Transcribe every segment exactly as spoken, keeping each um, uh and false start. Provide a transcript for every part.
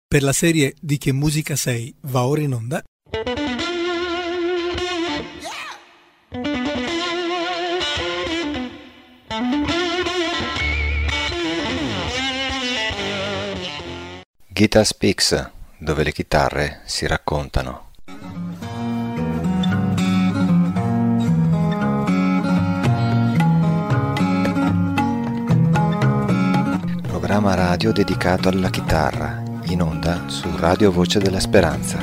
Per la serie Di che musica sei va ora in onda. Guitar Speaks, dove le chitarre si raccontano. Programma radio dedicato alla chitarra, in onda su Radio Voce della Speranza.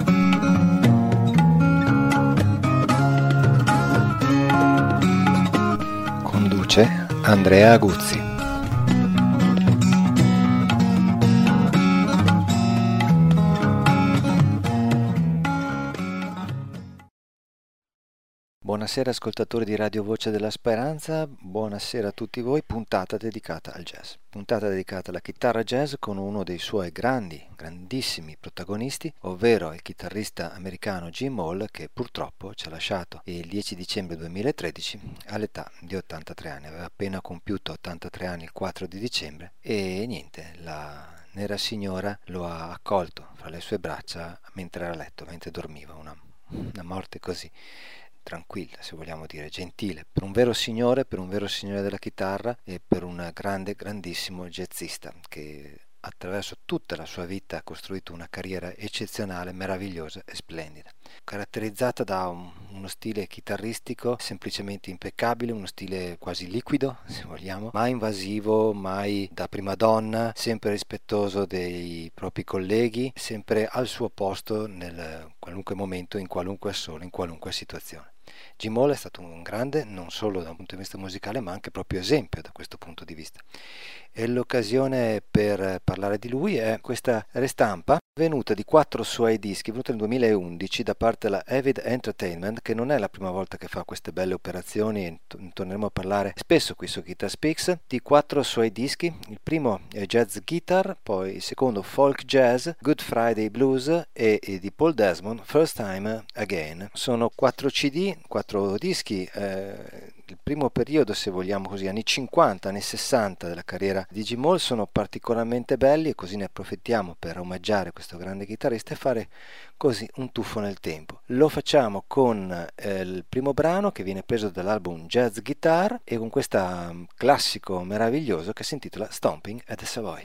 Conduce Andrea Aguzzi. Buonasera ascoltatori di Radio Voce della Speranza, buonasera a tutti voi, puntata dedicata al jazz. Puntata dedicata alla chitarra jazz con uno dei suoi grandi, grandissimi protagonisti, ovvero il chitarrista americano Jim Hall, che purtroppo ci ha lasciato il dieci dicembre duemilatredici all'età di ottantatré anni. Aveva appena compiuto ottantatré anni il quattro di dicembre e niente, la nera signora lo ha accolto fra le sue braccia mentre era a letto, mentre dormiva, una, una morte così tranquilla, se vogliamo dire, gentile, per un vero signore, per un vero signore della chitarra e per un grande, grandissimo jazzista che attraverso tutta la sua vita ha costruito una carriera eccezionale, meravigliosa e splendida, caratterizzata da un, uno stile chitarristico semplicemente impeccabile, uno stile quasi liquido, se vogliamo, mai invasivo, mai da prima donna, sempre rispettoso dei propri colleghi, sempre al suo posto nel qualunque momento, in qualunque solo, in qualunque situazione. Jim Hall è stato un grande non solo da un punto di vista musicale ma anche proprio esempio da questo punto di vista, e l'occasione per parlare di lui è questa ristampa venuta di quattro suoi dischi, venuta nel duemilaundici da parte della Avid Entertainment, che non è la prima volta che fa queste belle operazioni, e torneremo a parlare spesso qui su Guitar Speaks, di quattro suoi dischi. Il primo è Jazz Guitar, poi il secondo Folk Jazz, Good Friday Blues e, e di Paul Desmond, First Time Again. Sono quattro C D, quattro dischi, eh, il primo periodo, se vogliamo così, anni cinquanta, anni sessanta della carriera di Jim Hall sono particolarmente belli, e così ne approfittiamo per omaggiare questo grande chitarrista e fare così un tuffo nel tempo. Lo facciamo con eh, il primo brano che viene preso dall'album Jazz Guitar e con questo um, classico meraviglioso che si intitola Stomping at the Savoy.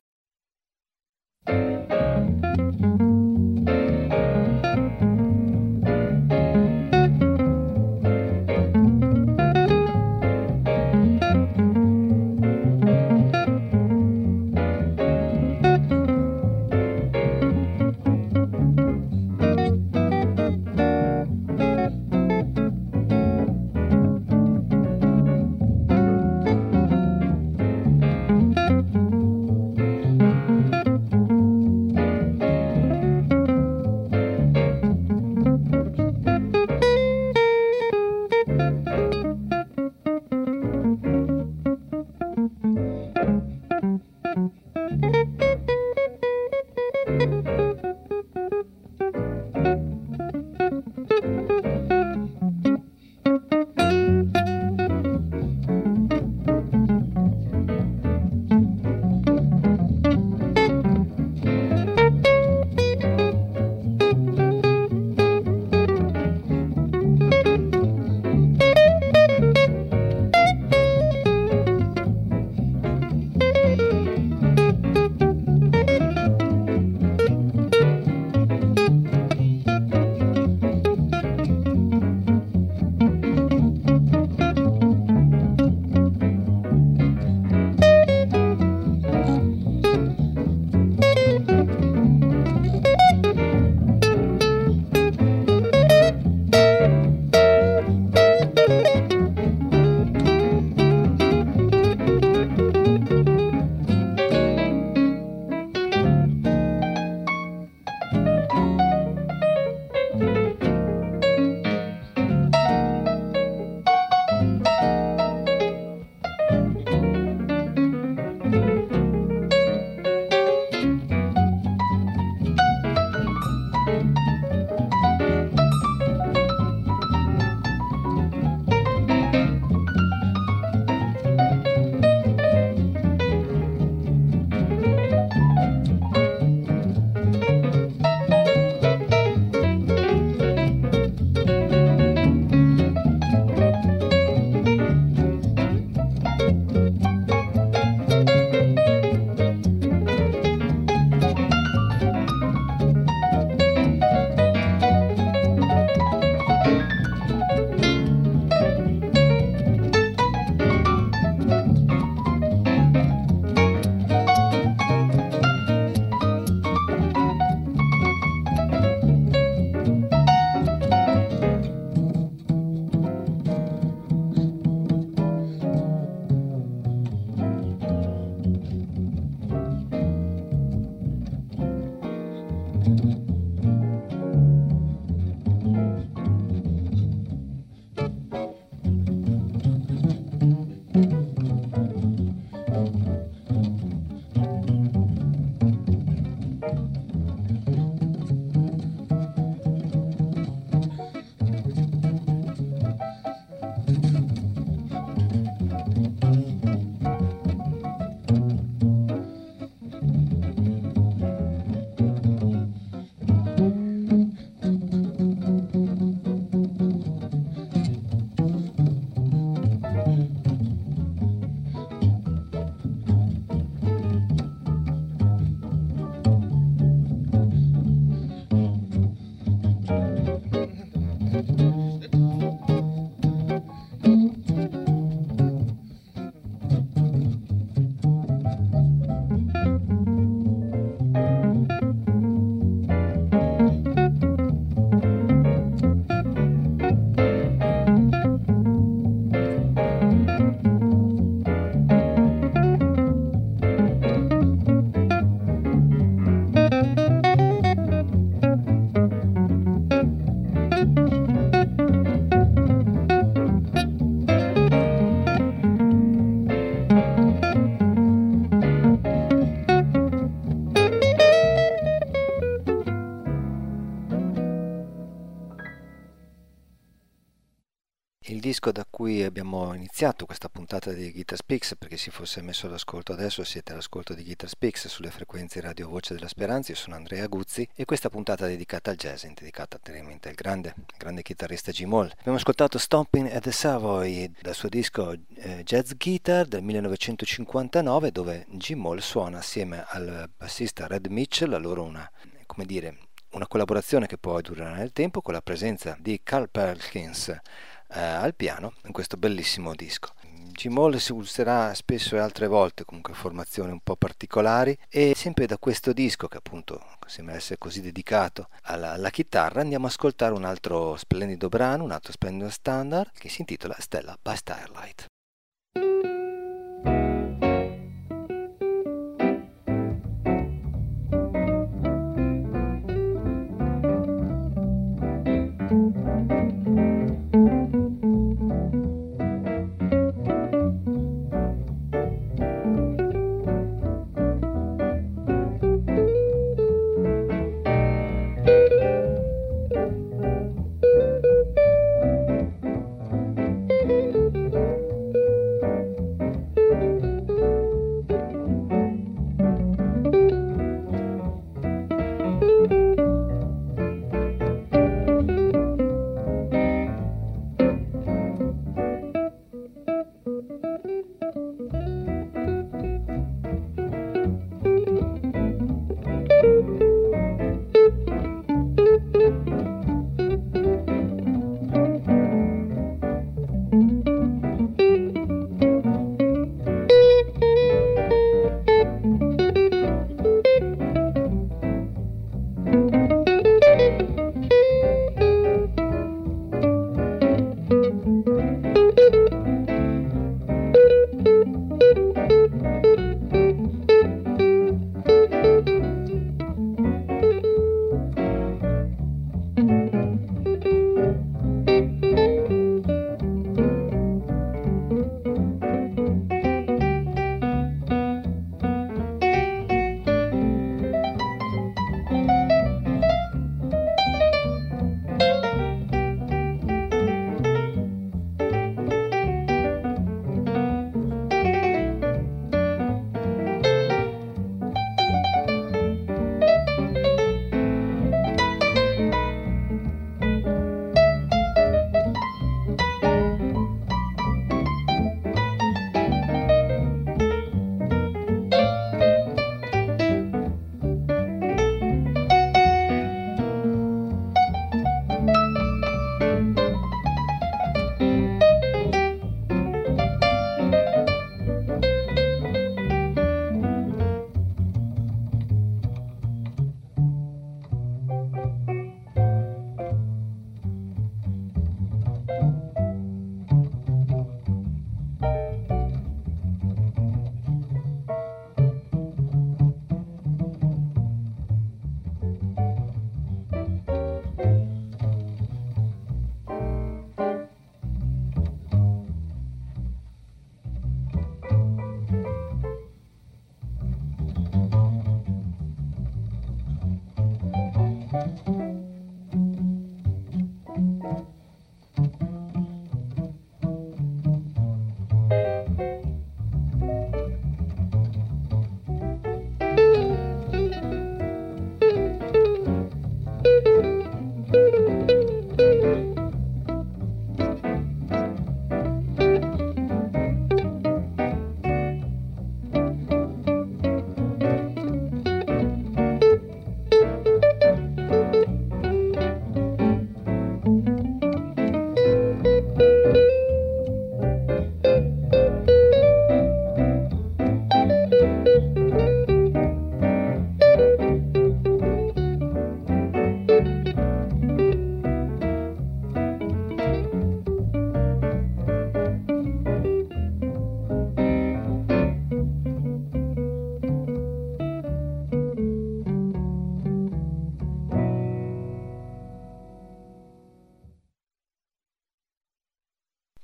Il disco da cui abbiamo iniziato questa puntata di Guitar Speaks, perché si fosse messo all'ascolto adesso, siete all'ascolto di Guitar Speaks sulle frequenze Radio Voce della Speranza. Io sono Andrea Guzzi e questa puntata è dedicata al jazz, dedicata chiaramente al grande, grande chitarrista G. Moll. Abbiamo ascoltato Stomping at the Savoy dal suo disco eh, Jazz Guitar del millenovecentocinquantanove, dove G. Moll suona assieme al bassista Red Mitchell, a loro una, come dire, una collaborazione che poi durerà nel tempo, con la presenza di Carl Perkins eh, al piano in questo bellissimo disco. G. Moll si userà spesso e altre volte comunque formazioni un po' particolari, e sempre da questo disco, che appunto sembra essere così dedicato alla, alla chitarra, andiamo a ascoltare un altro splendido brano, un altro splendido standard che si intitola Stella by Starlight.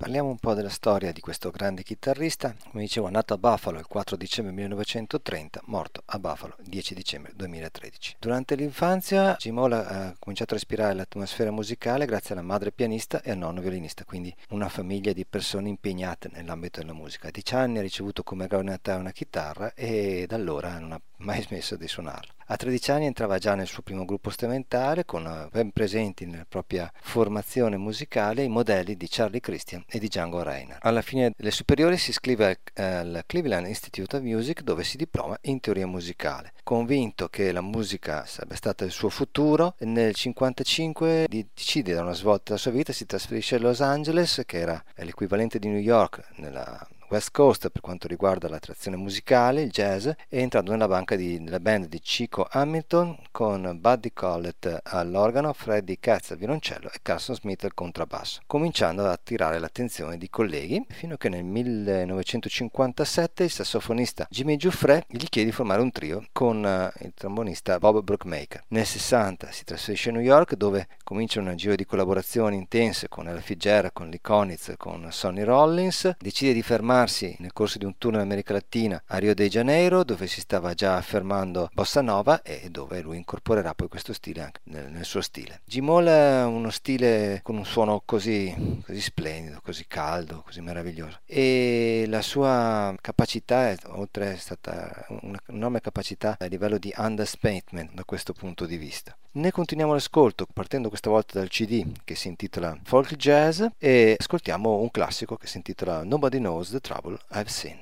Parliamo un po' della storia di questo grande chitarrista. Come dicevo, nato a Buffalo il quattro dicembre millenovecentotrenta, morto a Buffalo il dieci dicembre duemilatredici. Durante l'infanzia Jim Hall ha cominciato a respirare l'atmosfera musicale grazie alla madre pianista e al nonno violinista, quindi una famiglia di persone impegnate nell'ambito della musica. A dieci anni ha ricevuto come regalo di Natale una chitarra e da allora non ha mai smesso di suonarla. A tredici anni entrava già nel suo primo gruppo strumentale, con ben presenti nella propria formazione musicale i modelli di Charlie Christian e di Django Reinhardt. Alla fine delle superiori si iscrive al Cleveland Institute of Music, dove si diploma in teoria musicale. Convinto che la musica sarebbe stata il suo futuro, nel cinquantacinque decide da una svolta della sua vita, si trasferisce a Los Angeles, che era l'equivalente di New York nella West Coast per quanto riguarda l'attrazione musicale, il jazz, e entrando nella banca di, nella band di Chico Hamilton con Buddy Collett all'organo, Freddie Katz al violoncello e Carson Smith al contrabbasso, cominciando ad attirare l'attenzione di colleghi, fino a che nel millenovecentocinquantasette il sassofonista Jimmy Giuffre gli chiede di formare un trio con uh, il trombonista Bob Brookmaker. Nel sessanta si trasferisce a New York, dove comincia un giro di collaborazioni intense con Ella Fitzgerald, con Lee Konitz, con Sonny Rollins. Decide di fermare nel corso di un tour in America Latina a Rio de Janeiro, dove si stava già affermando bossa nova e dove lui incorporerà poi questo stile anche nel, nel suo stile. Jim Hall è uno stile con un suono così, così splendido, così caldo, così meraviglioso, e la sua capacità è, oltre è stata un'enorme capacità a livello di understatement da questo punto di vista. Ne continuiamo l'ascolto partendo questa volta dal C D che si intitola Folk Jazz e ascoltiamo un classico che si intitola Nobody Knows the Trouble I've Seen.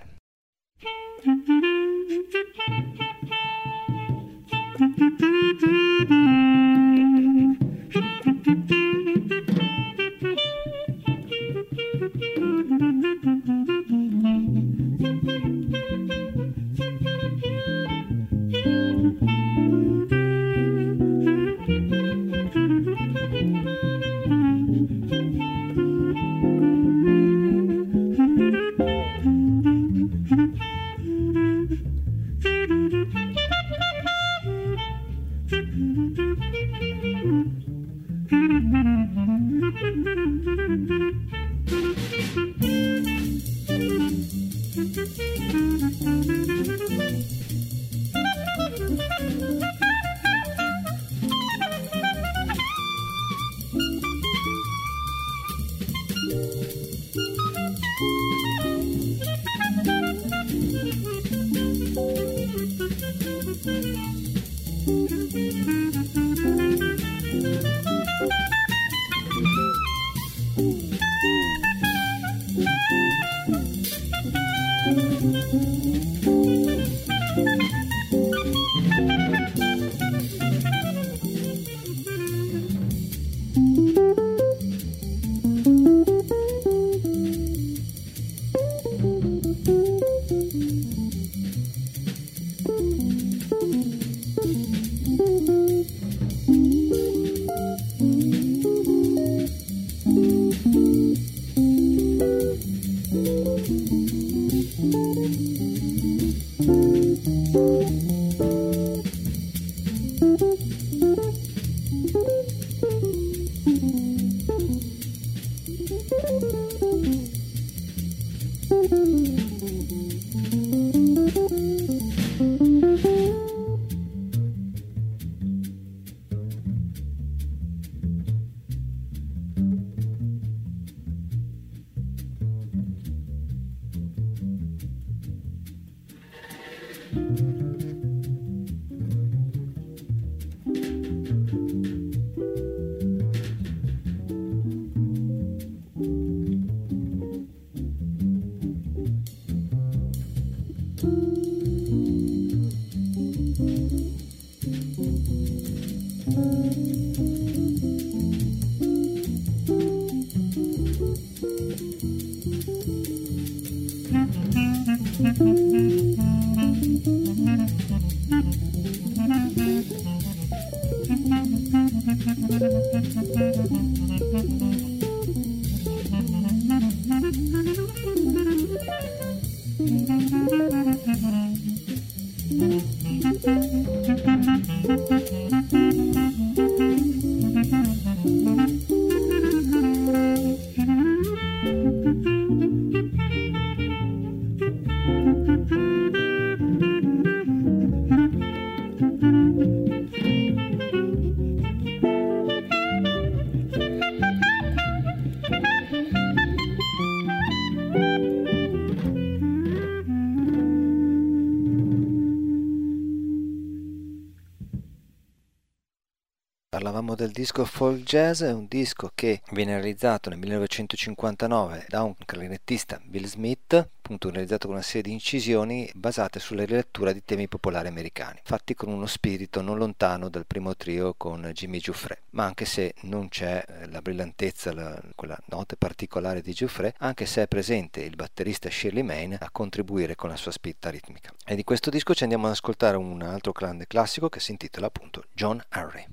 Parlavamo del disco folk jazz, è un disco che viene realizzato nel millenovecentocinquantanove da un clarinettista, Bill Smith, appunto realizzato con una serie di incisioni basate sulla rilettura di temi popolari americani, fatti con uno spirito non lontano dal primo trio con Jimmy Giuffre. Ma anche se non c'è la brillantezza, la, quella nota particolare di Giuffre, anche se è presente il batterista Shirley Mann a contribuire con la sua spinta ritmica. E di questo disco ci andiamo ad ascoltare un altro grande classico che si intitola appunto John Arrey.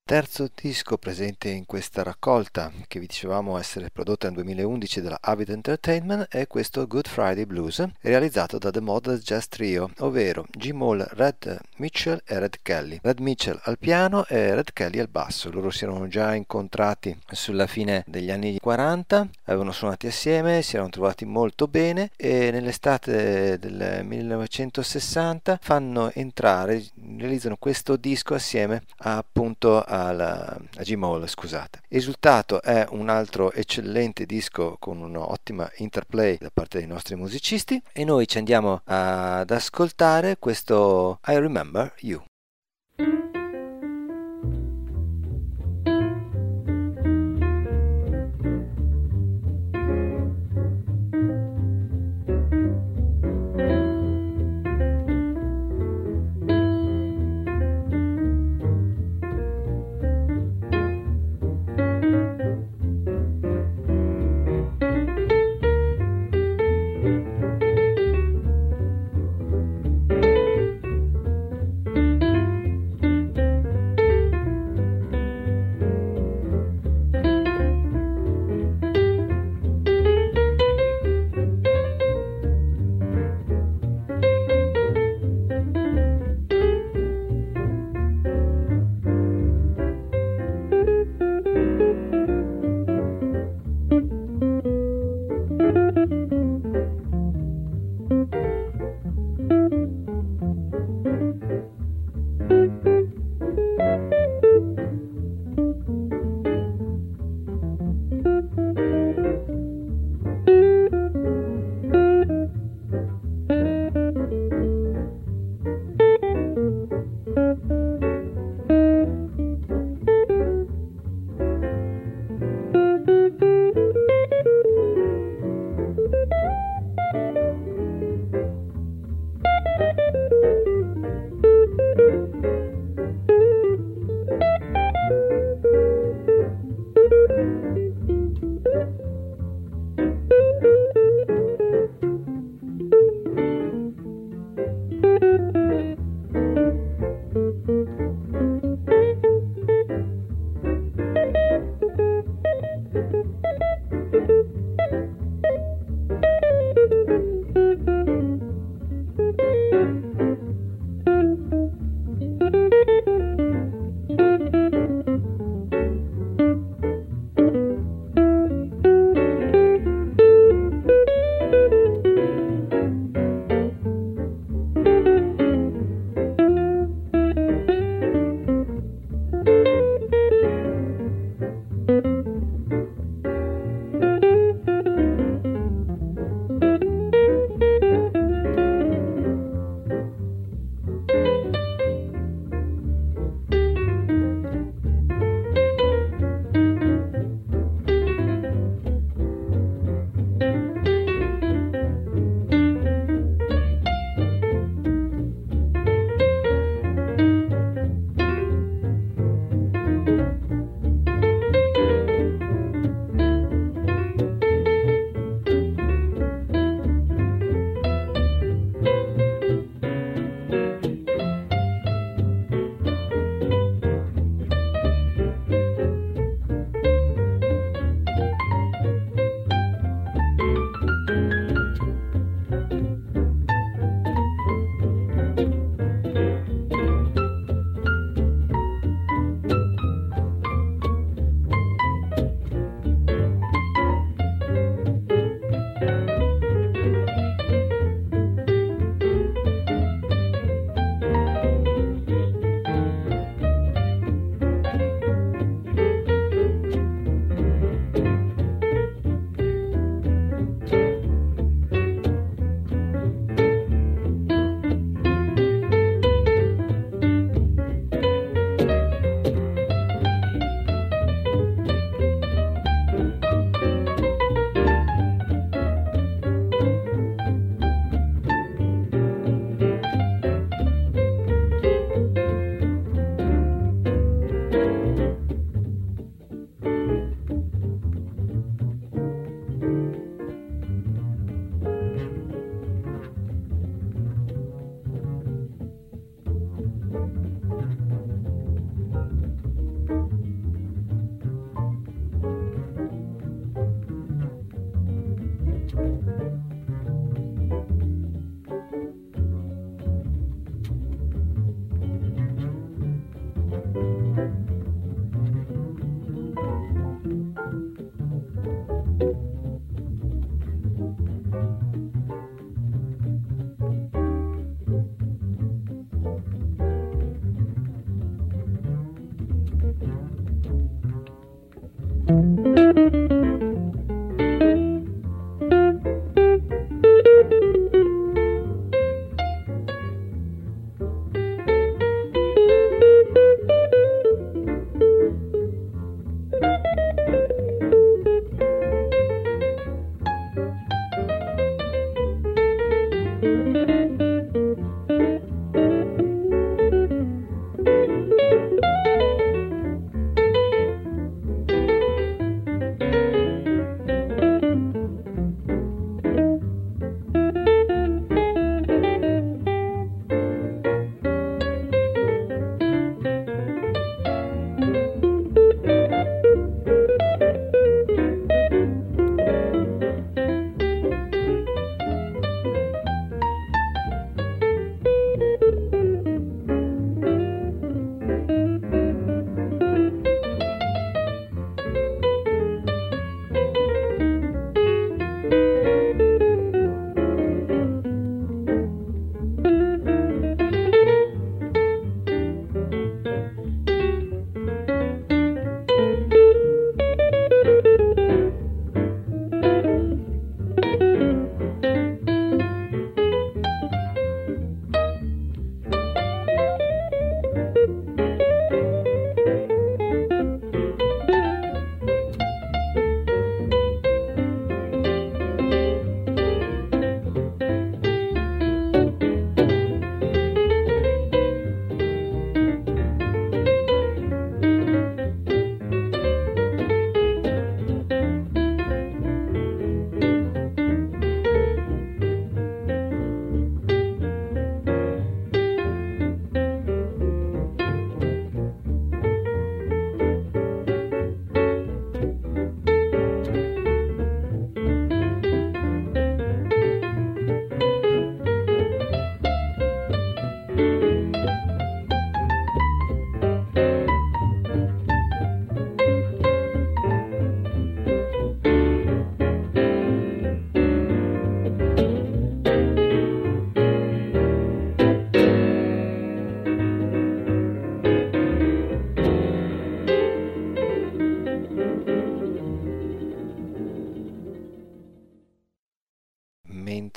terzo disco presente in questa raccolta, che vi dicevamo essere prodotta nel duemilaundici dalla Avid Entertainment, è questo Good Friday Blues, realizzato da The Model Jazz Trio, ovvero Jim Hall, Red Mitchell e Red Kelly. Red Mitchell al piano e Red Kelly al basso. Loro si erano già incontrati sulla fine degli anni quaranta, avevano suonato assieme, si erano trovati molto bene e nell'estate del millenovecentosessanta fanno entrare, realizzano questo disco assieme a, appunto alla, a Jim Hall, scusate. Il risultato è un altro eccellente disco con un'ottima interplay da parte dei nostri musicisti e noi ci andiamo ad ascoltare questo I Remember You. Thank you.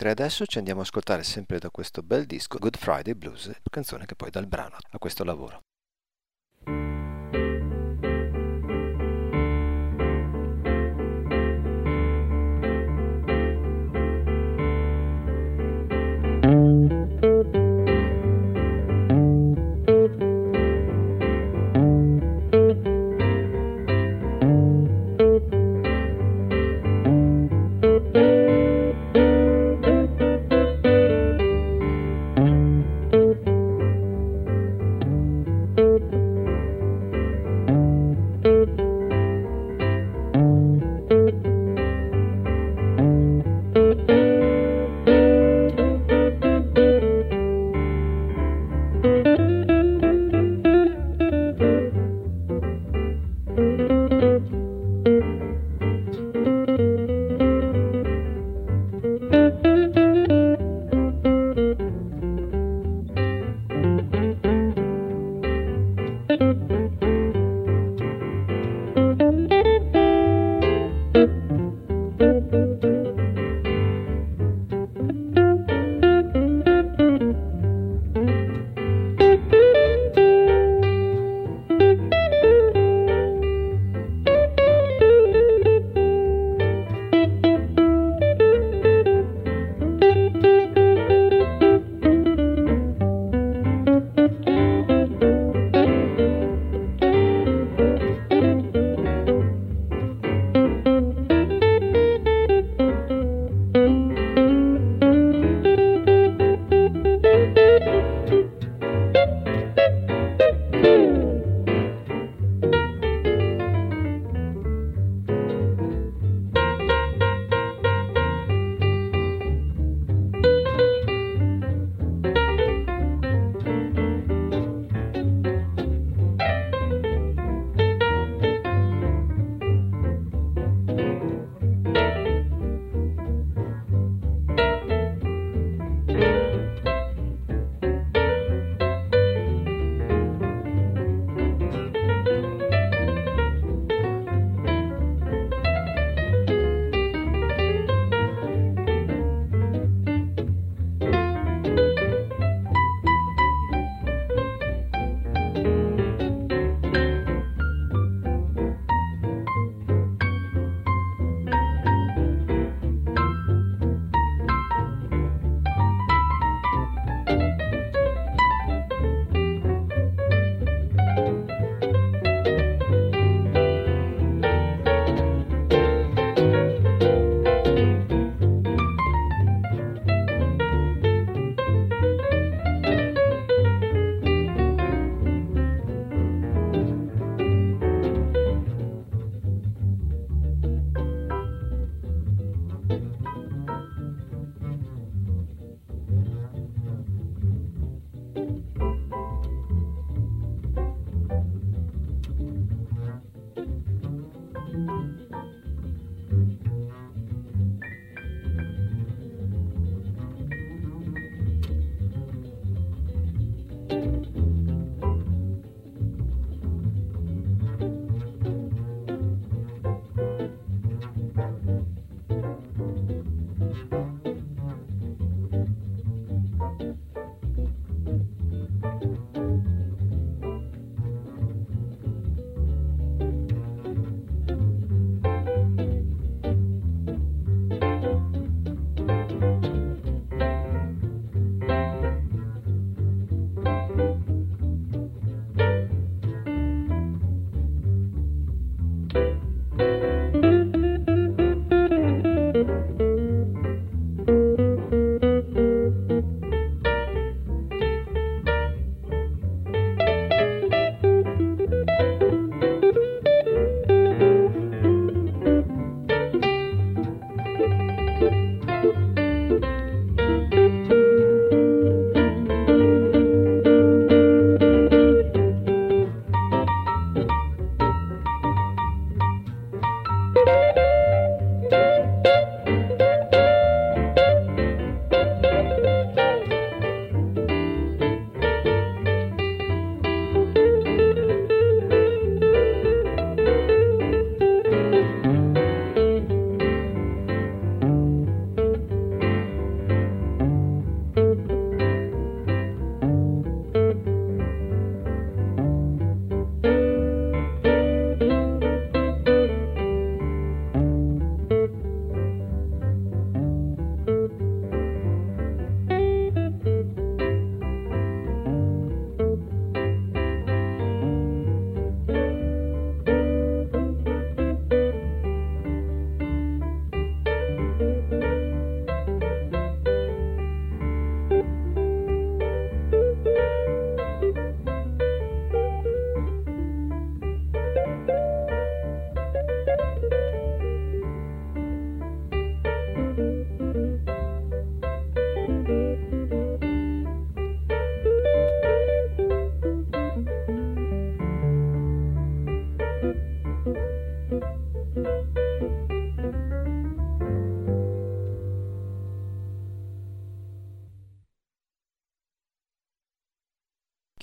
Mentre adesso ci andiamo a ascoltare sempre da questo bel disco Good Friday Blues, canzone che poi dà il brano a questo lavoro.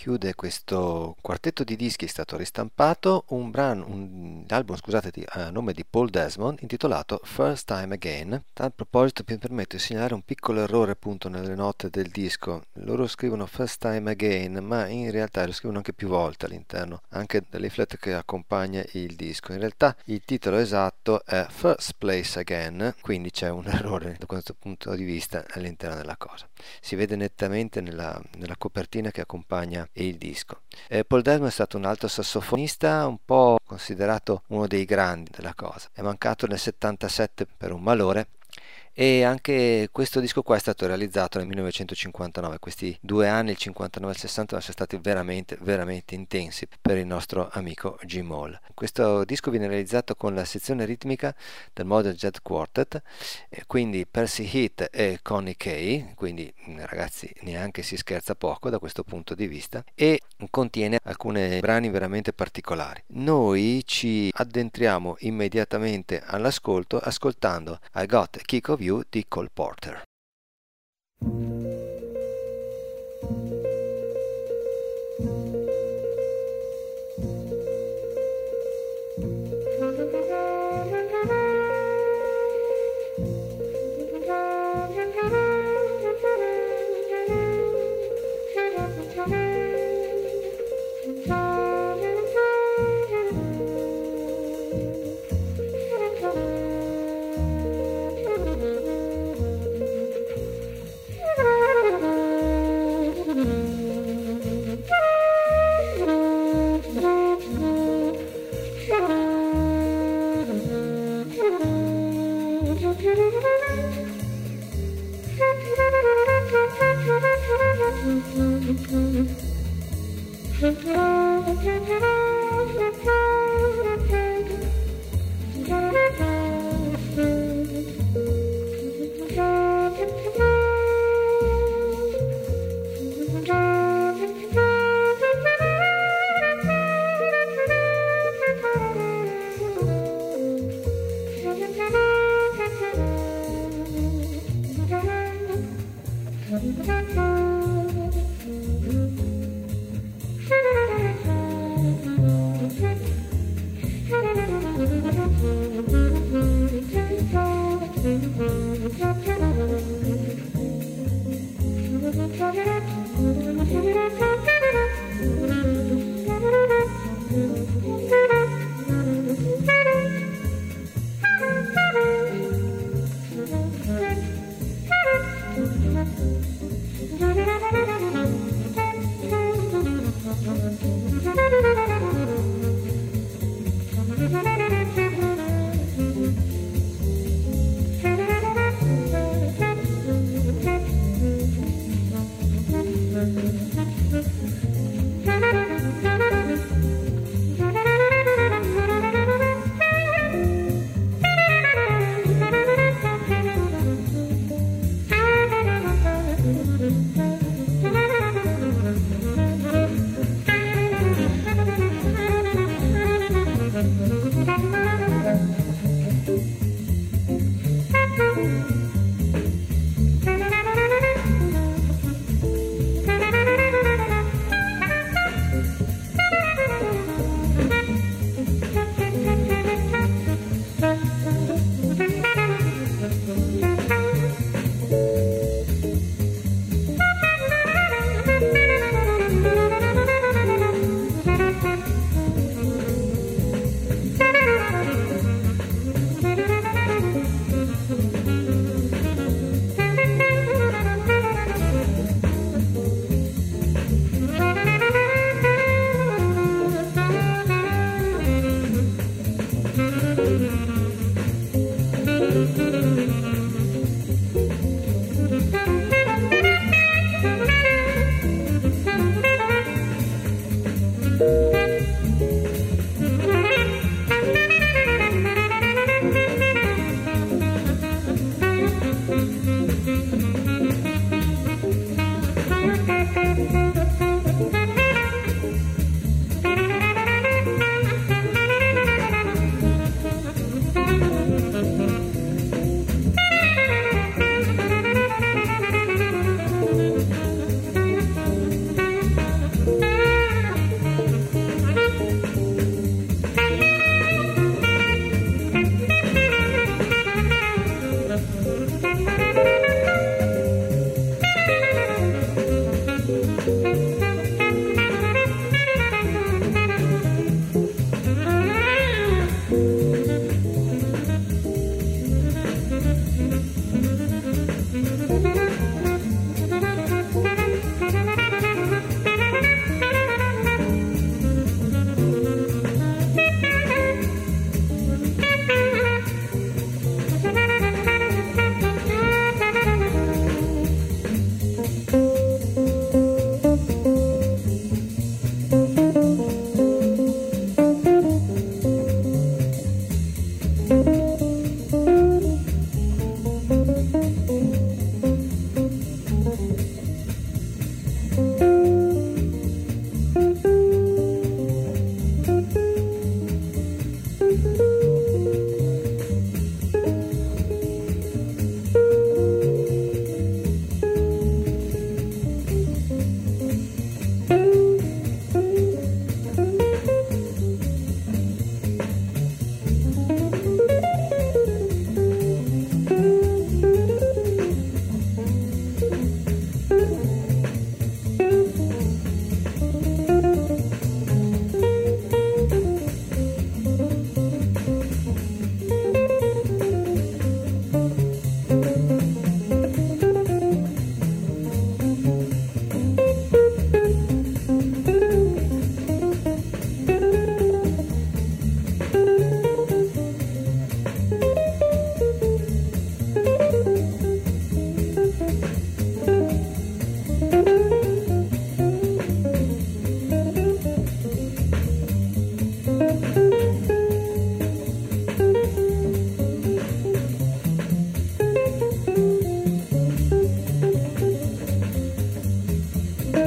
chiude questo quartetto di dischi, è stato ristampato un brano, un album, scusate, di, a nome di Paul Desmond, intitolato First Time Again. A proposito, mi permetto di segnalare un piccolo errore appunto nelle note del disco. Loro scrivono First Time Again, ma in realtà lo scrivono anche più volte all'interno, anche del leaflet che accompagna il disco. In realtà il titolo esatto è First Place Again, quindi c'è un errore da questo punto di vista all'interno della cosa. Si vede nettamente nella, nella copertina che accompagna il disco. Eh, Paul Desmond è stato un alto sassofonista, un po' considerato uno dei grandi della cosa. È mancato nel settantasette per un malore, e anche questo disco qua è stato realizzato nel millenovecentocinquantanove. Questi due anni, il cinquantanove e il sessanta, sono stati veramente veramente intensi per il nostro amico Jim Hall. Questo disco viene realizzato con la sezione ritmica del Model Jazz Quartet, eh, quindi Percy Heath e Connie Kay, quindi ragazzi neanche si scherza poco da questo punto di vista, e contiene alcuni brani veramente particolari. Noi ci addentriamo immediatamente all'ascolto ascoltando I Got a Kick of You di Cole Porter.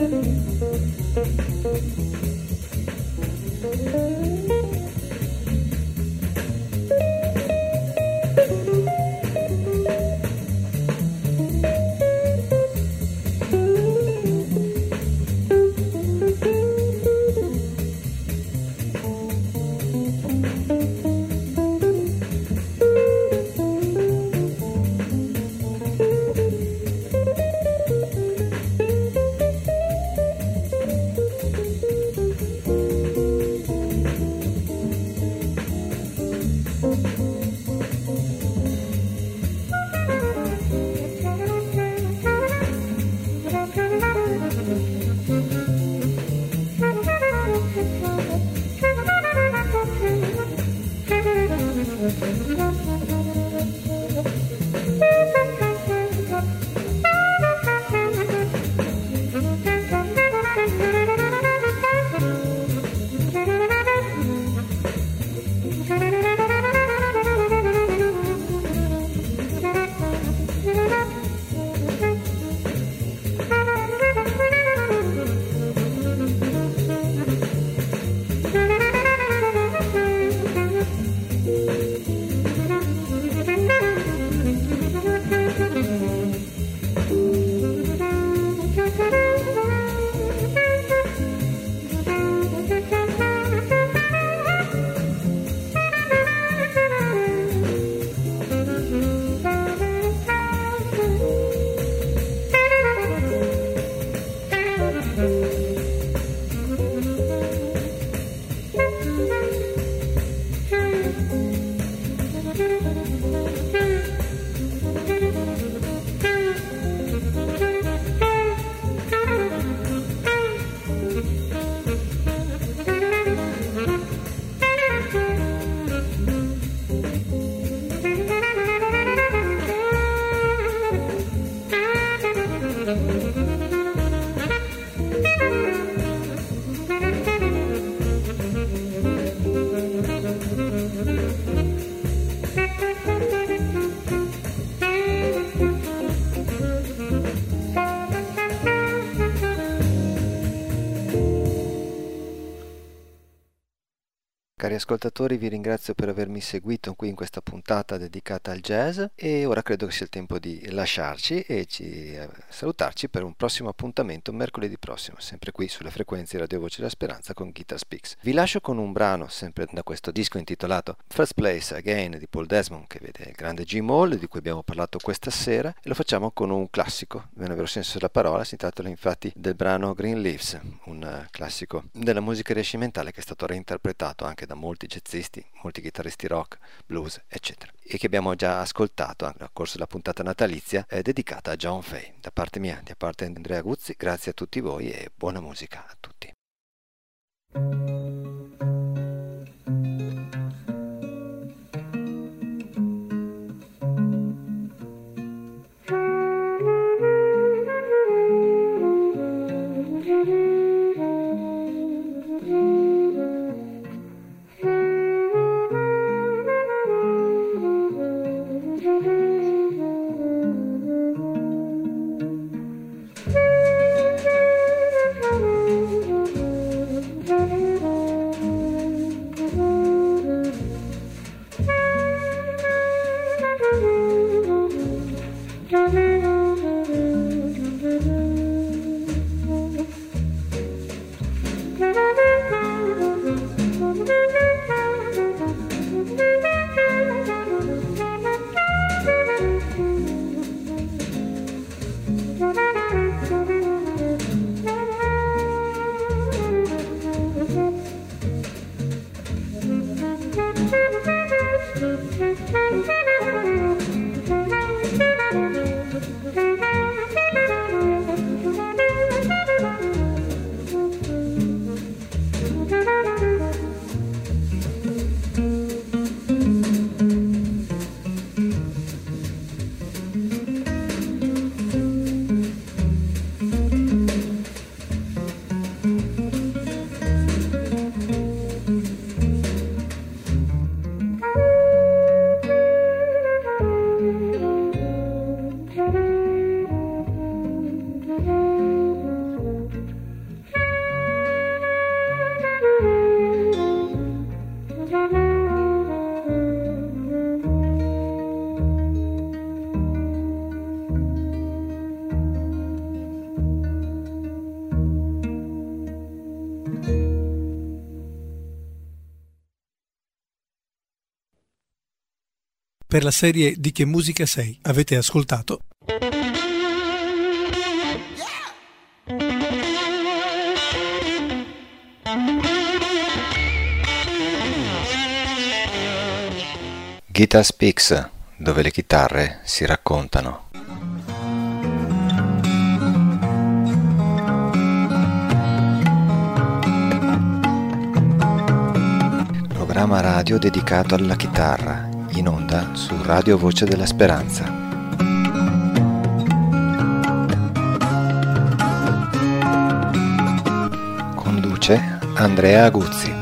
Cari ascoltatori, vi ringrazio per avermi seguito qui in questa puntata dedicata al jazz e ora credo che sia il tempo di lasciarci e ci, eh, salutarci per un prossimo appuntamento mercoledì prossimo, sempre qui sulle frequenze di Radio Voce della Speranza con Guitar Speaks. Vi lascio con un brano sempre da questo disco intitolato First Place Again di Paul Desmond, che vede il grande Jim Hall, di cui abbiamo parlato questa sera, e lo facciamo con un classico, nel vero senso della parola. Si tratta infatti del brano Green Leaves, un uh, classico della musica rinascimentale che è stato reinterpretato anche da molti jazzisti, molti chitarristi rock, blues, eccetera, e che abbiamo già ascoltato anche nel corso della puntata natalizia eh, dedicata a John Fay. Da parte mia, da parte di Andrea Guzzi, grazie a tutti voi e buona musica a tutti. Thank you. per la serie Di che musica sei avete ascoltato Guitar Speaks, dove le chitarre si raccontano. Programma radio dedicato alla chitarra, in onda su Radio Voce della Speranza. Conduce Andrea Aguzzi.